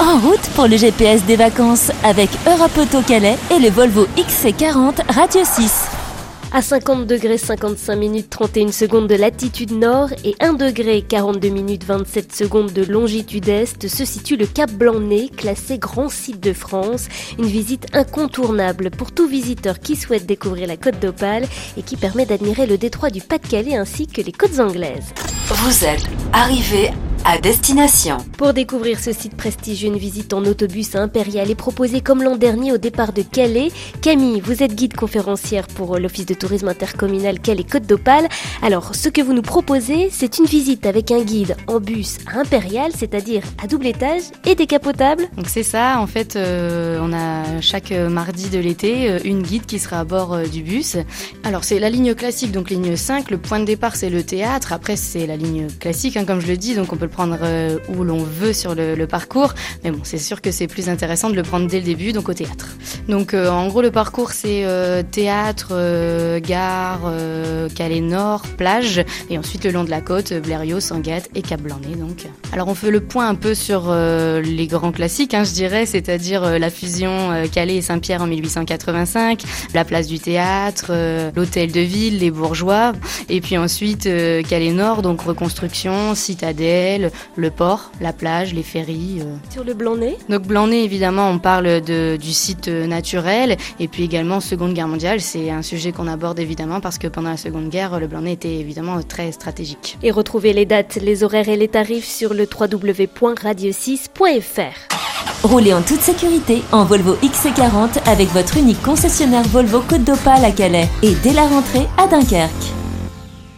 En route pour le GPS des vacances avec Europe Auto Calais et le Volvo XC40 Radio 6. À 50 degrés 55 minutes 31 secondes de latitude nord et 1 degré 42 minutes 27 secondes de longitude est se situe le Cap Blanc-Nez, classé grand site de France. Une visite incontournable pour tout visiteur qui souhaite découvrir la Côte d'Opale et qui permet d'admirer le détroit du Pas-de-Calais ainsi que les côtes anglaises. Vous êtes arrivé à destination. Pour découvrir ce site prestigieux, une visite en autobus à Impérial est proposée comme l'an dernier au départ de Calais. Camille, vous êtes guide conférencière pour l'Office de tourisme intercommunal Calais-Côte d'Opale. Alors, ce que vous nous proposez, c'est une visite avec un guide en bus à Impérial, c'est-à-dire à double étage et décapotable. Donc c'est ça, en fait, on a chaque mardi de l'été une guide qui sera à bord du bus. Alors c'est la ligne classique, donc ligne 5, le point de départ c'est le théâtre, après c'est la ligne classique, comme je le dis, donc on peut le prendre où l'on veut sur le parcours, mais bon, c'est sûr que c'est plus intéressant de le prendre dès le début, donc au théâtre. Donc en gros le parcours c'est théâtre, gare, Calais Nord, plage, et ensuite le long de la côte, Blériot, Sangatte et Cap Blanc-Nez. Donc alors on fait le point un peu sur les grands classiques, je dirais, c'est-à-dire la fusion Calais et Saint-Pierre en 1885, la place du théâtre, l'hôtel de ville, les bourgeois, et puis ensuite Calais Nord, donc reconstruction, citadelle, le port, la plage, les ferries. Sur le Blanc-Nez ? Donc Blanc-Nez, évidemment, on parle du site naturel, et puis également Seconde Guerre mondiale, c'est un sujet qu'on aborde évidemment parce que pendant la Seconde Guerre, le Blanc-Nez était évidemment très stratégique. Et retrouvez les dates, les horaires et les tarifs sur le www.radio6.fr. Roulez en toute sécurité en Volvo XC40 avec votre unique concessionnaire Volvo Côte d'Opale à Calais et dès la rentrée à Dunkerque.